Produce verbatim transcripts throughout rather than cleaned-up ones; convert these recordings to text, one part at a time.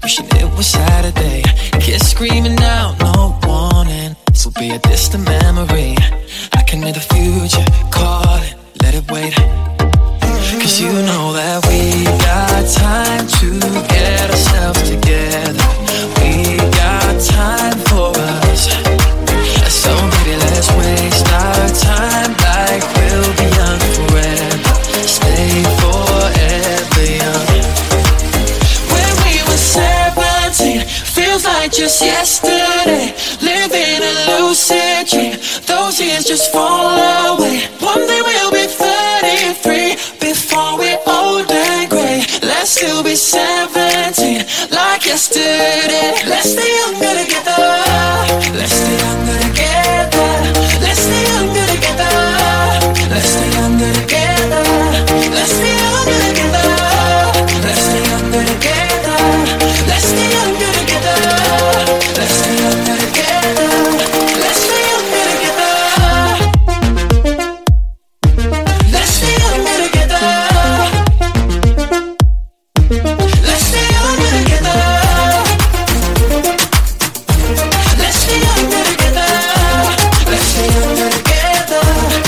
wishing it was Saturday. Kids screaming out, no warning. This will be a distant memory. I can hear the future calling, let it wait. Cause you know that we got time to get ourselves together. We got time for us. So baby, let's waste our time like we'll be young forever. Stay forever young. When we were seventeen, feels like just yesterday. Living a lucid dream, those years just fall away. One day we'll be thirty-three, before we're old and grey. Let's still be seventeen, like yesterday. Let's stay younger together. Let's stay younger together. Let's stay younger together. Let's stay younger together. Let's stay younger together. Let's stay younger together. Let's stay younger together. Let's stay younger together. Let's stay younger together. Let's stay younger together. Let's stay younger together. Let's stay younger together. Let's stay younger together.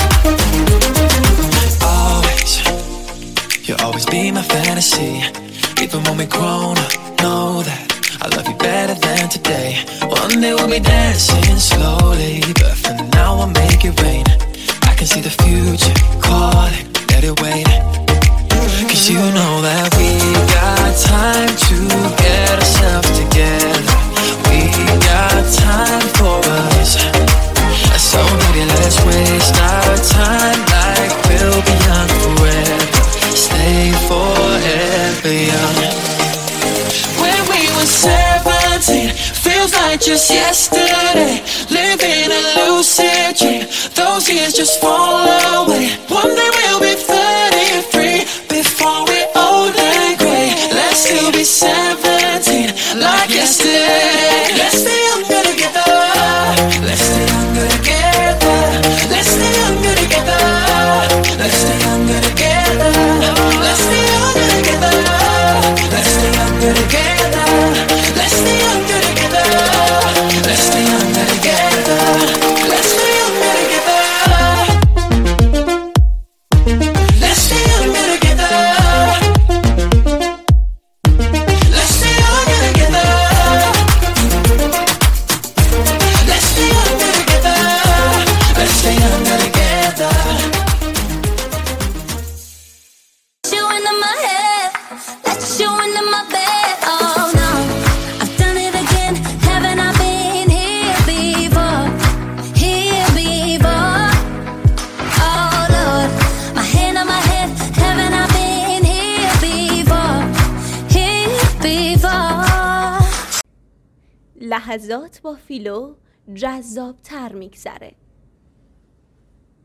Always, you'll always be my fantasy. Even when we're grown up, know that I love you better than today. One day we'll be dancing slowly, but for now I'll make it rain. I can see the future calling, let it wait. Cause you know that we got time to get ourselves together. We got time for us. So baby, let's waste our time like we'll be young forever. Stay forever young. When we were seventeen, feels like just yesterday. Living a lucid dream, those years just fall away. One day we'll be thirty-three, before we're old and grey. Let's still be seventeen, like yesterday. Let's stay younger together. Let's stay younger together. Let's stay younger together. Let's stay younger together. Let's stay younger together. Let's stay younger together. Let's stay younger together. Let's stay younger together. Let's stay younger together. Let's stay younger together. Let's stay younger together. Let's stay younger together. Let's stay younger together. You into my head, let you into my bed. Oh no, I've done it again. Haven't I been here before? Here before. Oh Lord, my hand on my head. Haven't I been here before? Here before. لحظات با فیلو جذاب تر میگذره.